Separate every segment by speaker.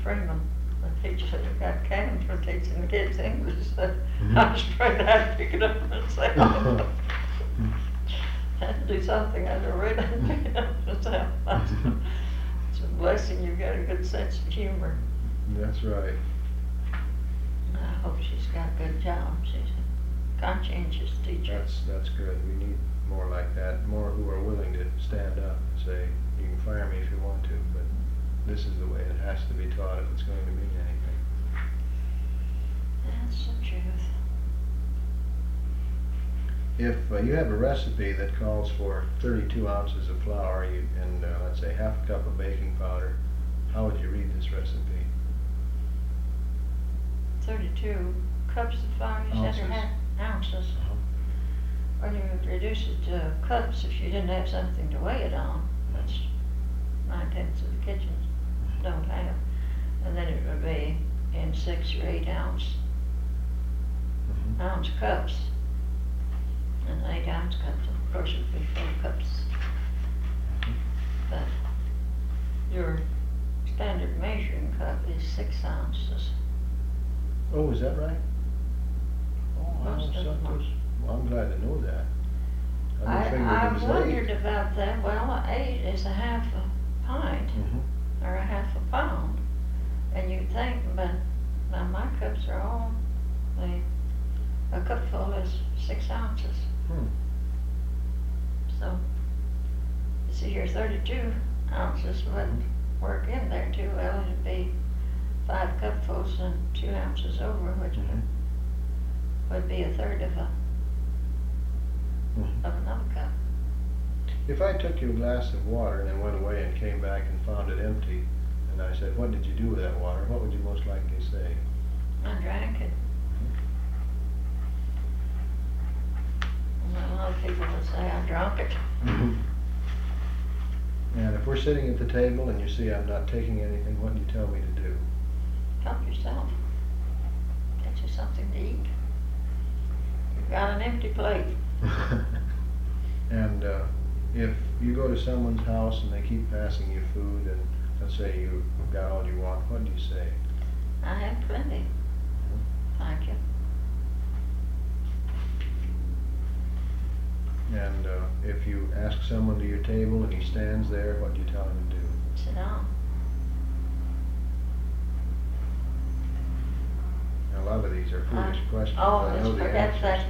Speaker 1: Freeman, the teacher that got canned for teaching the kids English, said, I was afraid I'd pick it up myself. Had to do something I never read and pick it up myself. It's a blessing you've got a good sense of humor.
Speaker 2: That's right.
Speaker 1: I hope she's got a good job. She's a conscientious teacher.
Speaker 2: That's good. We need more like that, more who are willing to stand up and say, you can fire me if you want to, but this is the way it has to be taught if it's going to mean anything.
Speaker 1: That's the truth.
Speaker 2: If you have a recipe that calls for 32 ounces of flour and let's say half a cup of baking powder, how would you read this recipe?
Speaker 1: 32 cups of flour, you said, or half ounces. Well, you would reduce it to cups if you didn't have something to weigh it on. That's 9/10 of the kitchen don't have. And then it would be in 6 or 8 ounce cups. And 8 ounce cups, of course, would be 4 cups. But your standard measuring cup is 6 ounces.
Speaker 2: Oh, is that right? Oh, I
Speaker 1: Most
Speaker 2: know
Speaker 1: of them
Speaker 2: something. Well, I'm glad to know that.
Speaker 1: I wondered about that. Well, 8 is a half a pint or a half a pound. And you'd think, but now my cups are all, a cupful is 6 ounces. So, you see your 32 ounces wouldn't work in there too well. It'd be 5 cupfuls and 2 ounces over, which would be a third of another cup.
Speaker 2: If I took you a glass of water and then went away and came back and found it empty, and I said, what did you do with that water? What would you most likely say?
Speaker 1: I drank it. A lot of people would say I drank it.
Speaker 2: And if we're sitting at the table and you see I'm not taking anything, what do you tell me to do?
Speaker 1: Help yourself. Get you something to eat. You've got an empty plate.
Speaker 2: And if you go to someone's house and they keep passing you food, and let's say you've got all you want, what do you say?
Speaker 1: I have plenty. Thank you.
Speaker 2: And if you ask someone to your table and he stands there, what do you tell him to do?
Speaker 1: Sit down.
Speaker 2: Now, a lot of these are foolish questions.
Speaker 1: Oh,
Speaker 2: I know
Speaker 1: let's
Speaker 2: the
Speaker 1: forget
Speaker 2: answers.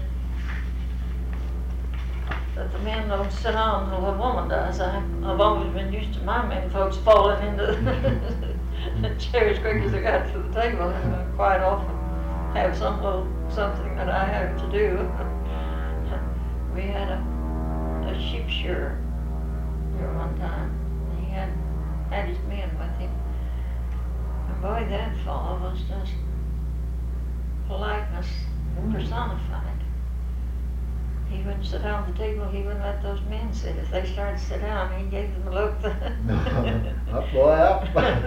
Speaker 1: that the men don't sit down till the woman does. I've always been used to my men folks falling into the chairs quick as they got to the table, and I quite often have some little something that I have to do. We had a sheep shearer here one time. He had his men with him. And boy, that fellow was just politeness personified. He wouldn't sit down at the table, he wouldn't let those men sit. If they started to sit down, he gave them a look.
Speaker 2: Up, boy, up.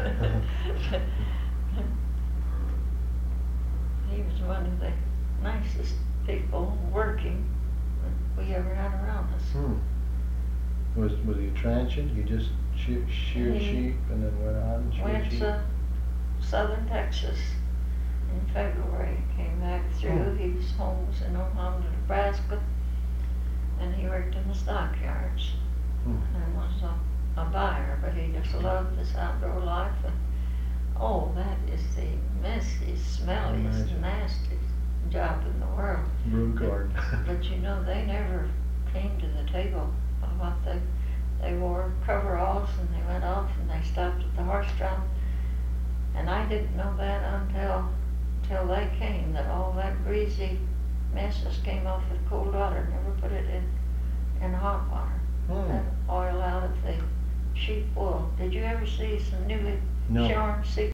Speaker 1: He was one of the nicest people working that we ever had around us.
Speaker 2: Was he a transient? He just sheared sheep and then went on and sheared
Speaker 1: Went
Speaker 2: sheep?
Speaker 1: to southern Texas in February, came back through. His home was in Omaha, Nebraska, and he worked in the stockyards and was a buyer, but he just loved this outdoor life. And oh, that is the messy, smelliest, nastiest job in the world.
Speaker 2: Broom cord.
Speaker 1: But you know, they never came to the table of what they wore coveralls, and they went off and they stopped at the horse trough. And I didn't know that until they came, that all that greasy mess just came off with cold water. Never put it in hot water. That oil out of the sheep wool. Did you ever see some newly shorn sheep